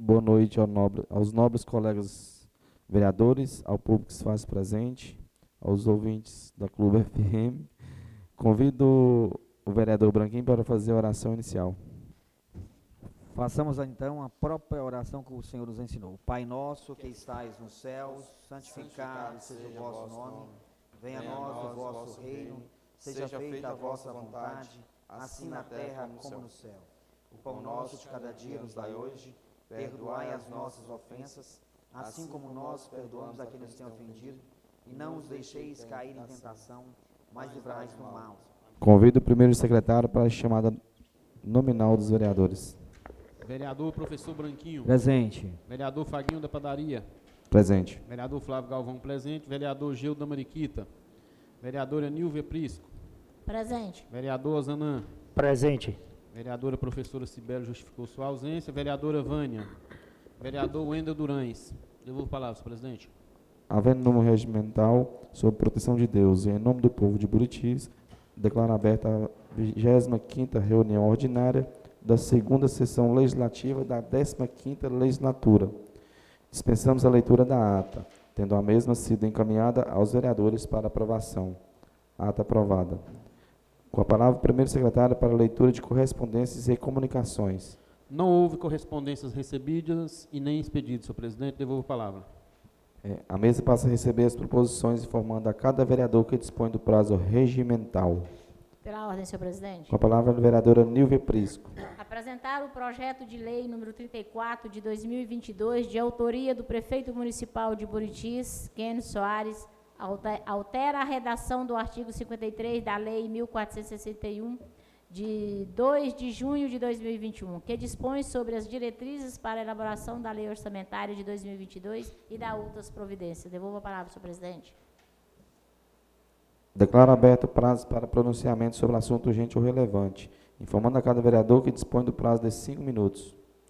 Boa noite aos nobres colegas vereadores, ao público que se faz presente, aos ouvintes da Clube FM. Convido o vereador Branquinho para fazer a oração inicial. Façamos então a própria oração que o Senhor nos ensinou. Pai nosso que estais nos céus, santificado seja o vosso nome. Venha a nós o vosso reino. Seja feita a vossa vontade, assim na terra como no céu. O pão nosso de cada dia nos dai hoje. Perdoai as nossas ofensas, assim como nós perdoamos a quem nos tem ofendido. E não os deixeis cair em tentação, mas livrai-nos do mal. Convido o primeiro secretário para a chamada nominal dos vereadores. Vereador Professor Branquinho. Presente. Vereador Faguinho da Padaria. Presente. Vereador Flávio Galvão presente. Vereador Gildo da Mariquita. Vereadora Nilvia Prisco. Presente. Vereador Zanã. Presente. Vereadora Professora Cibele justificou sua ausência. Vereadora Vânia. Vereador Wendel Durães. Devolvo a palavra, senhor presidente. Havendo número regimental, sob proteção de Deus e em nome do povo de Buritis, declaro aberta a 25ª reunião ordinária da 2ª sessão legislativa da 15ª legislatura. Dispensamos a leitura da ata, tendo a mesma sido encaminhada aos vereadores para aprovação. Ata aprovada. Com a palavra, o primeiro secretário para a leitura de correspondências e comunicações. Não houve correspondências recebidas e nem expedidas, senhor presidente. Devolvo a palavra. A mesa passa a receber as proposições, informando a cada vereador que dispõe do prazo regimental. Pela ordem, senhor presidente. Com a palavra, a vereadora Nilvia Prisco. Apresentar o projeto de lei número 34 de 2022, de autoria do prefeito municipal de Buritis, Kênio Soares, altera a redação do artigo 53 da lei 1461, de 2 de junho de 2021, que dispõe sobre as diretrizes para a elaboração da lei orçamentária de 2022 e da outras providências. Devolvo a palavra, senhor presidente. Declaro aberto o prazo para pronunciamento sobre assunto urgente ou relevante, informando a cada vereador que dispõe do prazo de 5 minutos.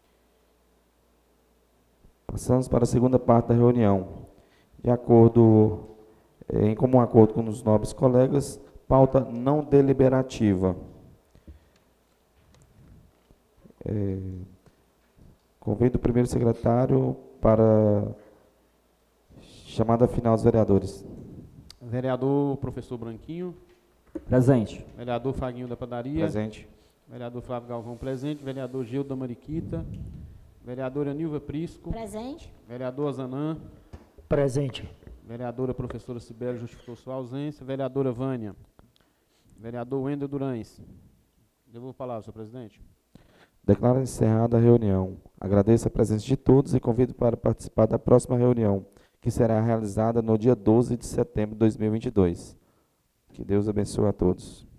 Passamos para a segunda parte da reunião. Em comum acordo com os nobres colegas, pauta não deliberativa. Convido o primeiro secretário para chamada final dos vereadores. Vereador Professor Branquinho. Presente. Vereador Faguinho da Padaria. Presente. Vereador Flávio Galvão presente. Vereador Gildo da Mariquita. Vereadora Nilvia Prisco. Presente. Vereador Zanã. Presente. Vereadora Professora Cibele justificou sua ausência. Vereadora Vânia. Vereador Wendel Durães. Devolvo a palavra, senhor presidente. Declaro encerrada a reunião. Agradeço a presença de todos e convido para participar da próxima reunião, que será realizada no dia 12 de setembro de 2022. Que Deus abençoe a todos.